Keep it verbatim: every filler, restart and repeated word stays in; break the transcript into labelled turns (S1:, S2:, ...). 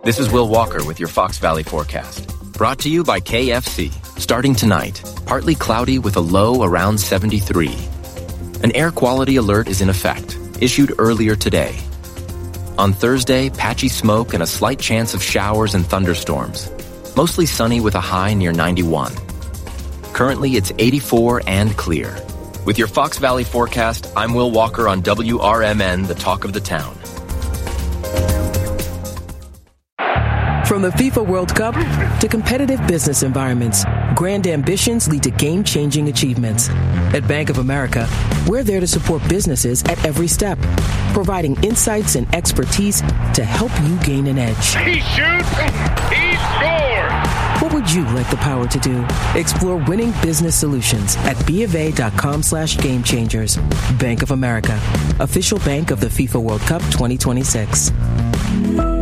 S1: This is Will Walker with your Fox Valley forecast. Brought to you by K F C. Starting tonight, partly cloudy with a low around seventy-three. An air quality alert is in effect, issued earlier today. On Thursday, patchy smoke and a slight chance of showers and thunderstorms. Mostly sunny with a high near ninety-one. Currently, it's eighty-four and clear. With your Fox Valley forecast, I'm Will Walker on W R M N, the talk of the town.
S2: From the FIFA World Cup to competitive business environments, grand ambitions lead to game-changing achievements. At Bank of America, we're there to support businesses at every step, providing insights and expertise to help you gain an edge.
S3: He shoots, he scores!
S2: What would you like the power to do? Explore winning business solutions at bofa.com slash game changers. Bank of America, official bank of the FIFA World Cup twenty twenty-six.